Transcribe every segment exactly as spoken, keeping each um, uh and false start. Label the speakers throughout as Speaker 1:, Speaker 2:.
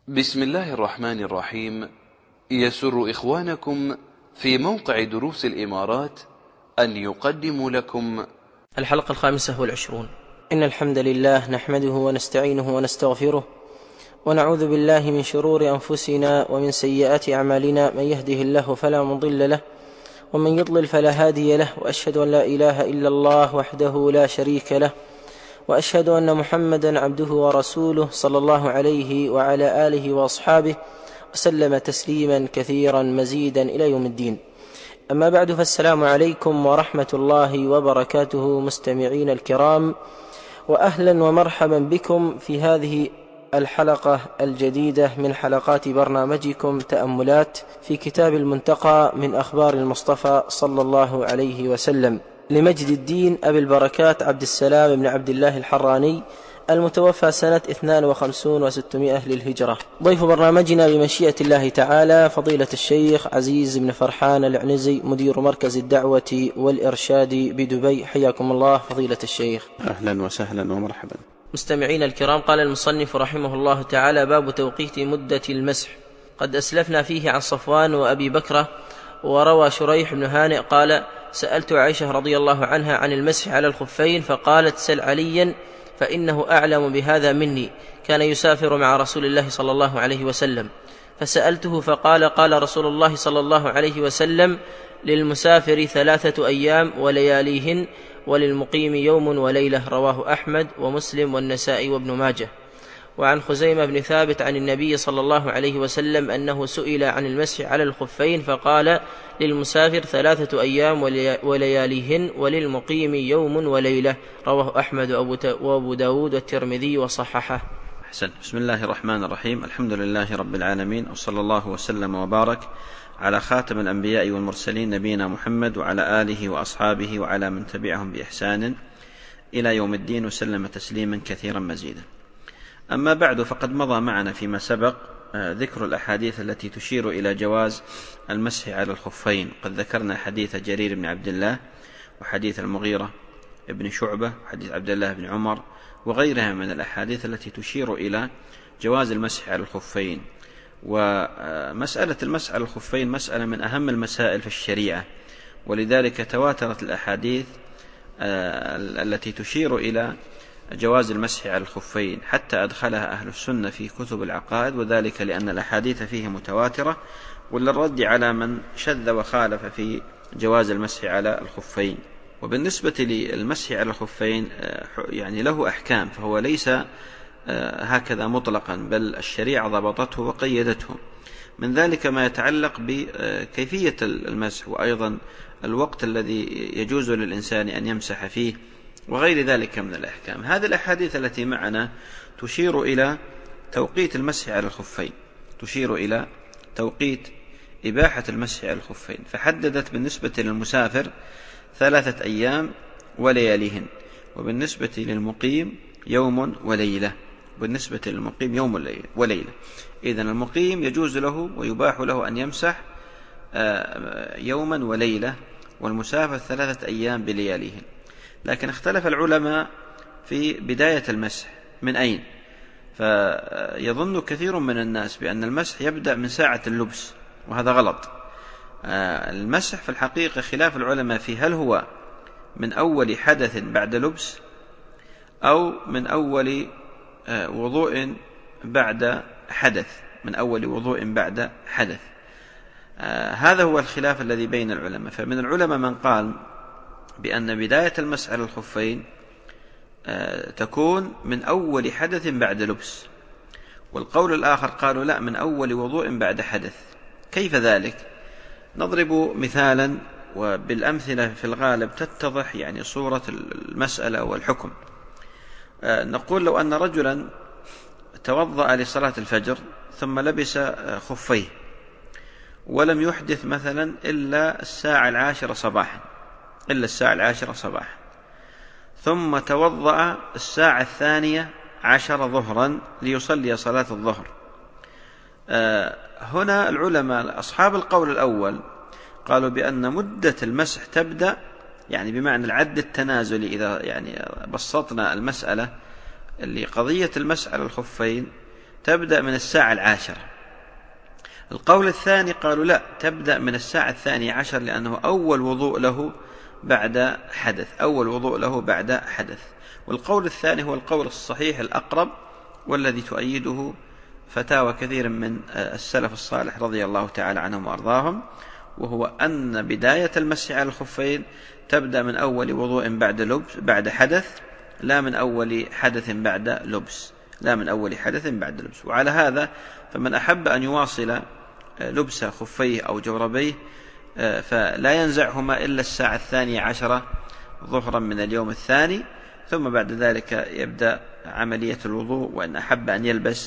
Speaker 1: بسم الله الرحمن الرحيم. يسر إخوانكم في موقع دروس الإمارات أن يقدموا لكم
Speaker 2: الحلقة الخامسة والعشرون. إن الحمد لله نحمده ونستعينه ونستغفره ونعوذ بالله من شرور أنفسنا ومن سيئات أعمالنا، من يهده الله فلا مضل له ومن يضلل فلا هادي له، وأشهد أن لا إله إلا الله وحده لا شريك له، وأشهد أن محمدا عبده ورسوله صلى الله عليه وعلى آله وأصحابه وسلم تسليما كثيرا مزيدا إلى يوم الدين. أما بعد، فالسلام عليكم ورحمة الله وبركاته مستمعين الكرام، وأهلا ومرحبا بكم في هذه الحلقة الجديدة من حلقات برنامجكم تأملات في كتاب المنتقى من أخبار المصطفى صلى الله عليه وسلم لمجد الدين أبي البركات عبد السلام بن عبد الله الحراني، المتوفى سنة اثنين وخمسين وستمائة للهجرة. ضيف برنامجنا بمشيئة الله تعالى فضيلة الشيخ عزيز بن فرحان العنزي، مدير مركز الدعوة والإرشاد بدبي. حياكم الله فضيلة الشيخ.
Speaker 3: أهلا وسهلا ومرحبا.
Speaker 2: مستمعين الكرام، قال المصنف رحمه الله تعالى: باب توقيت مدة المسح. قد أسلفنا فيه عن صفوان وأبي بكرة. وروى شريح بن هانئ قال: سألت عائشة رضي الله عنها عن المسح على الخفين، فقالت: سل عليا فإنه أعلم بهذا مني، كان يسافر مع رسول الله صلى الله عليه وسلم. فسألته فقال: قال رسول الله صلى الله عليه وسلم: للمسافر ثلاثة أيام ولياليهن، وللمقيم يوم وليلة. رواه أحمد ومسلم والنسائي وابن ماجه. وعن خزيمة بن ثابت عن النبي صلى الله عليه وسلم أنه سئل عن المسح على الخفين فقال: للمسافر ثلاثة أيام ولياليهن، وللمقيم يوم وليلة. رواه أحمد وأبو داود والترمذي وصححه.
Speaker 3: أحسن. بسم الله الرحمن الرحيم. الحمد لله رب العالمين، وصلى الله وسلم وبارك على خاتم الأنبياء والمرسلين نبينا محمد وعلى آله وأصحابه وعلى من تبعهم بإحسان إلى يوم الدين، وسلم تسليما كثيرا مزيدا. أما بعد، فقد مضى معنا فيما سبق ذكر الأحاديث التي تشير إلى جواز المسح على الخفين. قد ذكرنا حديث جرير بن عبد الله، وحديث المغيرة بن شعبة، وحديث عبد الله بن عمر، وغيرها من الأحاديث التي تشير إلى جواز المسح على الخفين. ومسألة المسح على الخفين مسألة من أهم المسائل في الشريعة، ولذلك تواترت الأحاديث التي تشير إلى جواز المسح على الخفين، حتى أدخلها أهل السنة في كتب العقائد، وذلك لأن الأحاديث فيه متواترة، وللرد على من شذ وخالف في جواز المسح على الخفين. وبالنسبة للمسح على الخفين يعني له أحكام، فهو ليس هكذا مطلقا، بل الشريعة ضبطته وقيدته. من ذلك ما يتعلق بكيفية المسح، وأيضا الوقت الذي يجوز للإنسان أن يمسح فيه، وغير ذلك من الأحكام. هذه الأحاديث التي معنا تشير إلى توقيت المسح على الخفين، تشير إلى توقيت إباحة المسح على الخفين، فحددت بالنسبة للمسافر ثلاثة أيام ولياليهن، وبالنسبة للمقيم يوم وليلة، بالنسبة للمقيم يوم وليلة. إذن المقيم يجوز له ويباح له أن يمسح يوما وليلة، والمسافر ثلاثة أيام بلياليهن. لكن اختلف العلماء في بداية المسح من أين، فيظن كثير من الناس بأن المسح يبدأ من ساعة اللبس، وهذا غلط. المسح في الحقيقة خلاف العلماء فيه، هل هو من أول حدث بعد لبس أو من أول وضوء بعد حدث، من أول وضوء بعد حدث. هذا هو الخلاف الذي بين العلماء. فمن العلماء من قال بأن بداية المسح على الخفين تكون من أول حدث بعد لبس، والقول الآخر قالوا لا، من أول وضوء بعد حدث. كيف ذلك؟ نضرب مثالا، وبالأمثلة في الغالب تتضح يعني صورة المسألة والحكم. نقول لو أن رجلا توضأ لصلاة الفجر ثم لبس خفيه، ولم يحدث مثلا إلا الساعة العاشرة صباحا إلا الساعة العاشرة صباحا ثم توضأ الساعة الثانية عشر ظهرا ليصلي صلاة الظهر. آه هنا العلماء أصحاب القول الأول قالوا بأن مدة المسح تبدأ، يعني بمعنى العد التنازلي، إذا يعني بسطنا المسألة اللي قضية المسح على الخفين تبدأ من الساعة العاشرة. القول الثاني قالوا لا، تبدأ من الساعة الثانية عشر، لأنه أول وضوء له بعد حدث، أول وضوء له بعد حدث. والقول الثاني هو القول الصحيح الأقرب، والذي تؤيده فتاوى كثير من السلف الصالح رضي الله تعالى عنهم وأرضاهم، وهو أن بداية المسح على الخفين تبدأ من أول وضوء بعد لبس بعد حدث، لا من أول حدث بعد لبس، لا من أول حدث بعد لبس. وعلى هذا فمن أحب أن يواصل لبس خفيه أو جوربيه فلا ينزعهما إلا الساعة الثانية عشرة ظهرا من اليوم الثاني، ثم بعد ذلك يبدأ عملية الوضوء، وإن أحب أن يلبس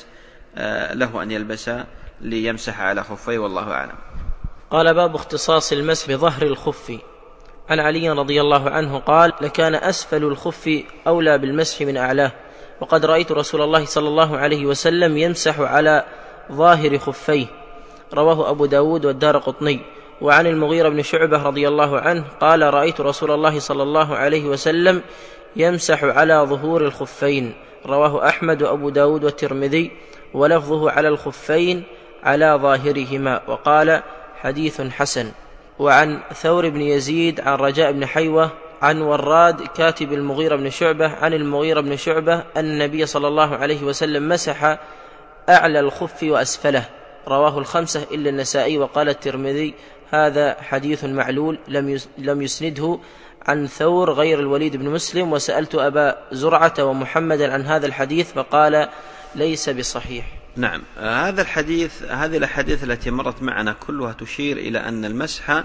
Speaker 3: له أن يلبس ليمسح على خفيه، والله أعلم.
Speaker 2: قال: باب اختصاص المسح بظهر الخف. عن علي رضي الله عنه قال: لكان أسفل الخف أولى بالمسح من أعلاه، وقد رأيت رسول الله صلى الله عليه وسلم يمسح على ظاهر خفيه. رواه أبو داود والدارقطني. وعن المغيرة بن شعبة رضي الله عنه قال: رأيت رسول الله صلى الله عليه وسلم يمسح على ظهور الخفين. رواه أحمد وأبو داود والترمذي، ولفظه على الخفين على ظاهرهما، وقال: حديث حسن. وعن ثور بن يزيد عن رجاء بن حيوة عن وراد كاتب المغيرة بن شعبة عن المغيرة بن شعبة أن النبي صلى الله عليه وسلم مسح أعلى الخف وأسفله. رواه الخمسة إلا النسائي. وقال الترمذي: هذا حديث معلول لم يسنده عن ثور غير الوليد بن مسلم. وسألت أبا زرعة ومحمدا عن هذا الحديث فقال: ليس بصحيح.
Speaker 3: نعم، هذا الحديث هذه الأحاديث التي مرت معنا كلها تشير إلى أن المسح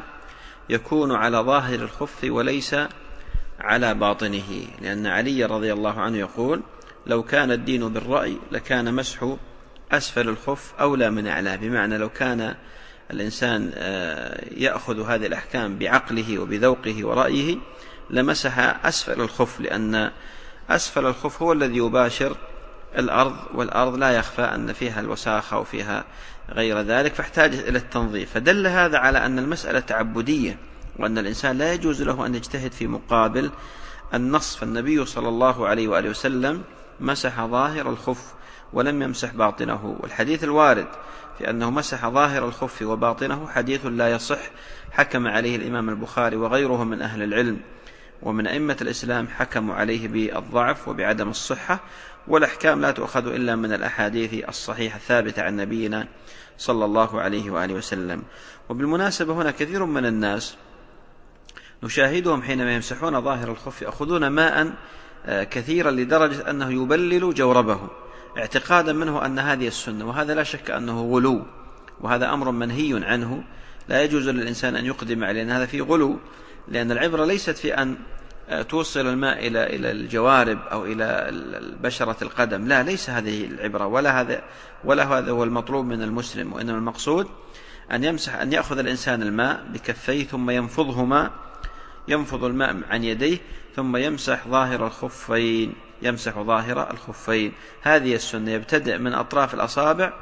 Speaker 3: يكون على ظاهر الخف وليس على باطنه، لأن علي رضي الله عنه يقول: لو كان الدين بالرأي لكان مسح أسفل الخف أولى من أعلاه، بمعنى لو كان الإنسان يأخذ هذه الأحكام بعقله وبذوقه ورأيه لمسح أسفل الخف، لأن أسفل الخف هو الذي يباشر الأرض، والأرض لا يخفى أن فيها الوساخة وفيها غير ذلك، فاحتاج إلى التنظيف. فدل هذا على أن المسألة تعبدية، وأن الإنسان لا يجوز له أن يجتهد في مقابل النص. فالنبي صلى الله عليه وآله وسلم مسح ظاهر الخف ولم يمسح باطنه. والحديث الوارد في أنه مسح ظاهر الخف وباطنه حديث لا يصح، حكم عليه الإمام البخاري وغيره من أهل العلم ومن أئمة الإسلام، حكموا عليه بالضعف وبعدم الصحة، والأحكام لا تؤخذ إلا من الأحاديث الصحيحة الثابتة عن نبينا صلى الله عليه وآله وسلم. وبالمناسبة هنا كثير من الناس نشاهدهم حينما يمسحون ظاهر الخف يأخذون ماء كثيرا لدرجة أنه يبلل جوربه اعتقادا منه أن هذه السنة، وهذا لا شك أنه غلو، وهذا أمر منهي عنه، لا يجوز للإنسان أن يقدم عليه، لأن هذا فيه غلو. لأن العبرة ليست في أن توصل الماء إلى إلى الجوارب أو إلى بشرة القدم، لا، ليس هذه العبرة، ولا هذا ولا هذا هو المطلوب من المسلم. وإنما المقصود أن يمسح أن يأخذ الإنسان الماء بكفيه ثم ينفضهما، ينفض الماء عن يديه ثم يمسح ظاهر الخفين، يمسح ظاهر الخفين. هذه السنة، يبتدئ من أطراف الأصابع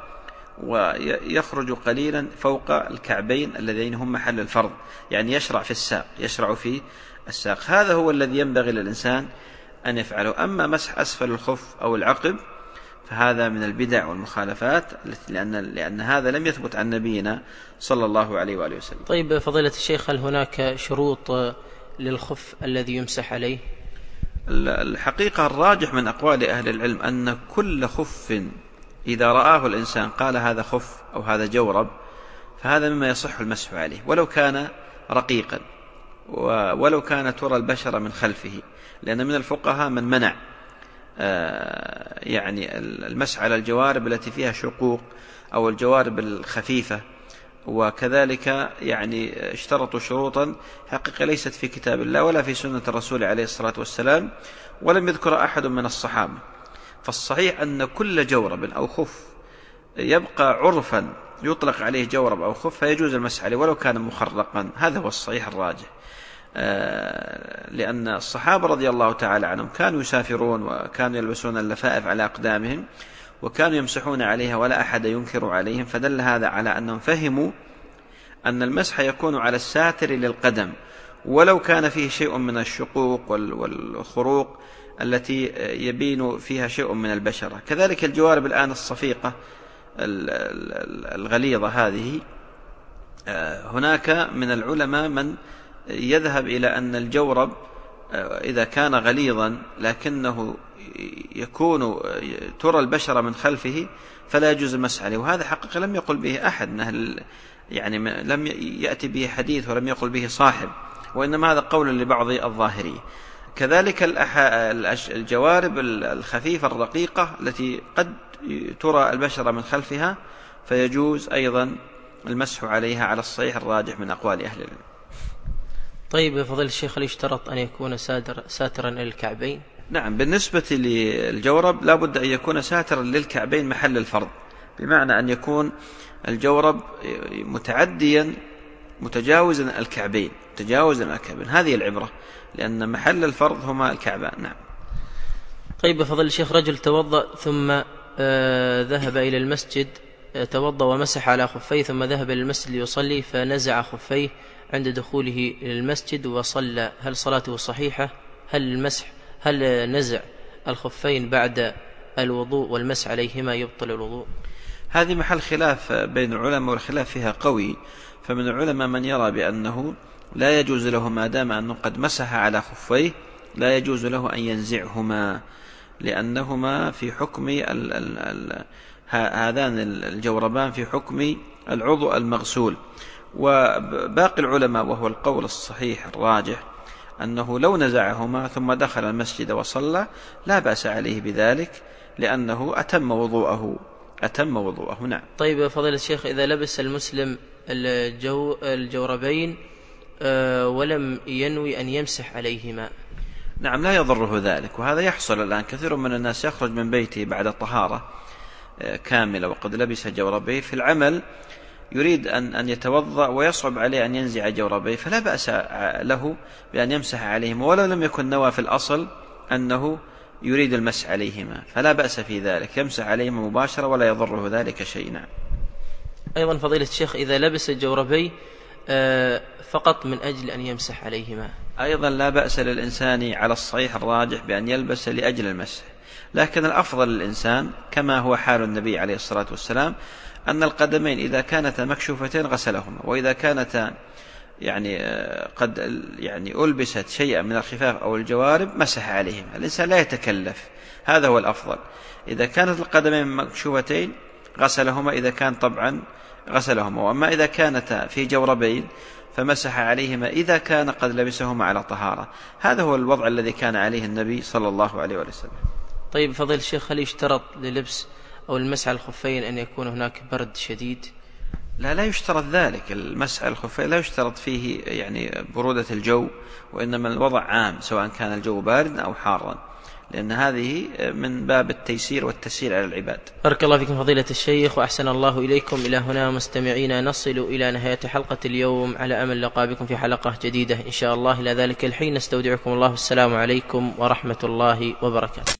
Speaker 3: ويخرج قليلا فوق الكعبين اللذين هم محل الفرض، يعني يشرع في الساق، يشرع في الساق. هذا هو الذي ينبغي للإنسان أن يفعله. أما مسح أسفل الخف أو العقب فهذا من البدع والمخالفات، لأن, لأن هذا لم يثبت عن نبينا صلى الله عليه وآله وسلم.
Speaker 2: طيب فضيلة الشيخ، هل هناك شروط للخف الذي يمسح عليه؟
Speaker 3: الحقيقة الراجح من أقوال أهل العلم أن كل خف إذا رآه الإنسان قال هذا خف أو هذا جورب فهذا مما يصح المسح عليه، ولو كان رقيقا ولو كانت ترى البشرة من خلفه، لأن من الفقهاء من منع يعني المسح على الجوارب التي فيها شقوق أو الجوارب الخفيفة، وكذلك يعني اشترطوا شروطا حقيقة ليست في كتاب الله ولا في سنة الرسول عليه الصلاة والسلام، ولم يذكر أحد من الصحابة. فالصحيح أن كل جورب أو خف يبقى عرفا يطلق عليه جورب أو خف فيجوز المسح عليه ولو كان مخرقا، هذا هو الصحيح الراجح. لأن الصحابة رضي الله تعالى عنهم كانوا يسافرون وكانوا يلبسون اللفائف على أقدامهم وكانوا يمسحون عليها ولا أحد ينكر عليهم، فدل هذا على أنهم فهموا أن المسح يكون على الساتر للقدم ولو كان فيه شيء من الشقوق والخروق التي يبين فيها شيء من البشرة. كذلك الجوارب الآن الصفيقة الغليظة هذه، هناك من العلماء من يذهب إلى أن الجورب إذا كان غليظا لكنه يكون ترى البشرة من خلفه فلا يجوز المسح عليه، وهذا حقيقة لم يقل به أحد، يعني لم يأتي به حديث ولم يقل به صاحب، وإنما هذا قول لبعض الظاهرية. كذلك الجوارب الخفيفة الرقيقة التي قد ترى البشرة من خلفها فيجوز أيضا المسح عليها على الصحيح الراجح من أقوال أهل العلم.
Speaker 2: طيب فضل الشيخ، هل يشترط أن يكون ساترا إلى الكعبين؟
Speaker 3: نعم، بالنسبة للجورب لا بد أن يكون ساترا للكعبين محل الفرض، بمعنى أن يكون الجورب متعديا متجاوزا الكعبين تجاوزا الكعبين، هذه العبرة، لأن محل الفرض هما الكعبان. نعم.
Speaker 2: طيب فضل الشيخ، رجل توضأ ثم آه ذهب إلى المسجد، آه توضأ ومسح على خفيه، ثم ذهب إلى المسجد ليصلي فنزع خفيه عند دخوله إلى المسجد وصلى، هل صلاته صحيحة؟ هل المسح هل نزع الخفين بعد الوضوء والمسح عليهما يبطل الوضوء؟
Speaker 3: هذه محل خلاف بين العلماء، والخلاف فيها قوي، فمن العلماء من يرى بأنه لا يجوز له ما دام أنه قد مسح على خفيه لا يجوز له أن ينزعهما، لأنهما في حكم ال ال ال هذان الجوربان في حكم العضو المغسول. وباقي العلماء وهو القول الصحيح الراجح أنه لو نزعهما ثم دخل المسجد وصلى لا بأس عليه بذلك، لأنه أتم وضوءه أتم وضوءه. نعم.
Speaker 2: طيب فضيلة الشيخ، إذا لبس المسلم الجو الجوربين أه ولم ينوي أن يمسح عليهما؟
Speaker 3: نعم، لا يضره ذلك، وهذا يحصل الآن. كثير من الناس يخرج من بيته بعد الطهارة كاملة وقد لبس جوربيه في العمل، يريد أن أن يتوضأ ويصعب عليه أن ينزع جوربيه، فلا بأس له بأن يمسح عليهما ولو لم يكن نوى في الأصل أنه يريد المسح عليهما، فلا بأس في ذلك، يمسح عليهما مباشرة ولا يضره ذلك شيء. نعم.
Speaker 2: أيضا فضيلة الشيخ، إذا لبس الجوربي فقط من أجل أن يمسح عليهما
Speaker 3: أيضا لا بأس للإنسان على الصحيح الراجح بأن يلبس لأجل المسح، لكن الأفضل للإنسان كما هو حال النبي عليه الصلاة والسلام أن القدمين إذا كانتا مكشوفتين غسلهما، وإذا كانتا يعني قد يعني ألبست شيئا من الخفاف أو الجوارب مسح عليهما. الإنسان لا يتكلف، هذا هو الأفضل. إذا كانت القدمين مكشوفتين غسلهما، إذا كان طبعا غسلهما، وأما إذا كانتا في جوربين فمسح عليهما إذا كان قد لبسهما على طهارة. هذا هو الوضع الذي كان عليه النبي صلى الله عليه وسلم.
Speaker 2: طيب فضيل الشيخ، هل يشترط للبس أو المسح على الخفين أن يكون هناك برد شديد؟
Speaker 3: لا لا يشترط ذلك، المسح على الخفين لا يشترط فيه يعني برودة الجو، وإنما الوضع عام سواء كان الجو باردا أو حارا، لأن هذه من باب التيسير والتسهيل على العباد.
Speaker 2: بارك الله فيكم فضيلة الشيخ وأحسن الله إليكم. إلى هنا مستمعين نصل إلى نهاية حلقة اليوم، على أمل لقاء بكم في حلقة جديدة إن شاء الله. إلى ذلك الحين نستودعكم الله، السلام عليكم ورحمة الله وبركاته.